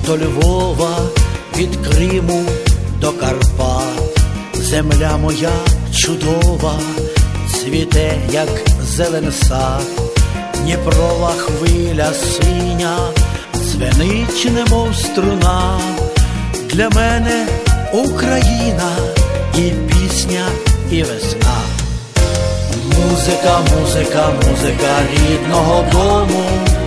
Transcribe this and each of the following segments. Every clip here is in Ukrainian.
до Львова, від Криму до Карпат. Земля моя чудова, цвіте, як зелен сад. Дніпрова хвиля синя, дзвенить, немов струна. Для мене Україна і пісня, і весна. Музика, музика, музика рідного дому.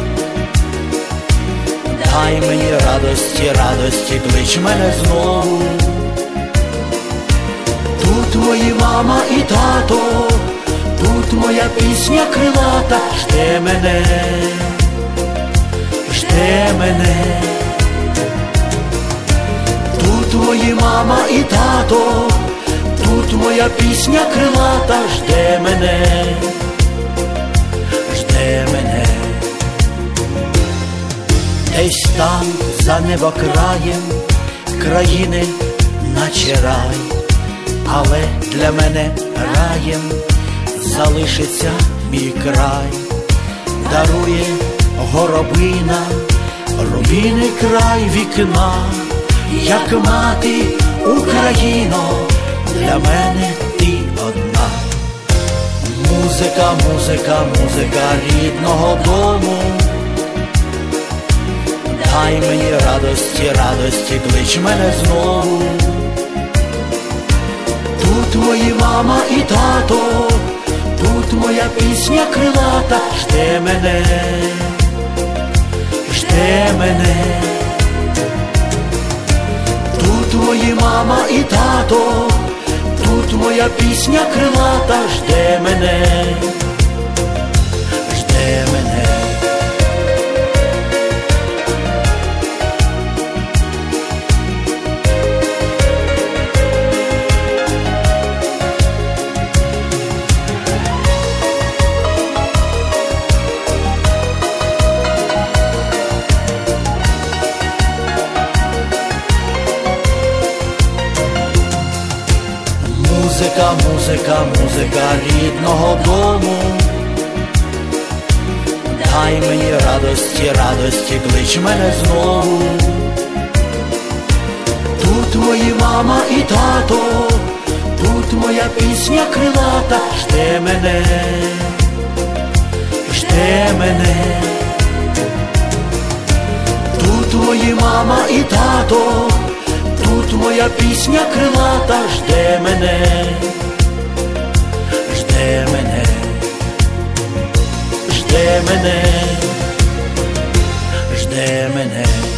Дай мені радості, радості, клич мене знову. Тут мої мама і тато, тут моя пісня крилата. Жде мене, жде мене. Тут мої мама і тато, тут моя пісня крилата. Жде мене, жде мене. Десь там, за небокраєм, країни наче рай, але для мене раєм залишиться мій край. Дарує горобина, рубіний край вікна. Як мати Україно, для мене ти одна. Музика, музика, музика рідного дому. Дай мені радості, радості, клич мене знову. Тут мої мама і тато, тут моя пісня крилата. Жде мене, жде мене. Тут мої мама і тато, тут моя пісня крилата. Жде мене, жде мене. Музика, музика, музика рідного дому. Дай мені радості, радості, клич мене знову. Тут мої мама і тато, тут моя пісня крилата. Жде мене, жде мене. Тут мої мама і тато, тут моя пісня крилата. Жде мене, жде мене, жде мене, жде мене.